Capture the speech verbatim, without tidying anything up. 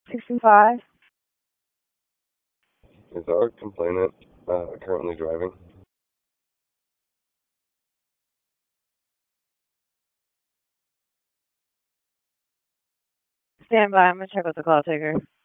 sixty-five. Is our complainant uh, currently driving? Stand by. I'm going to check with the call taker.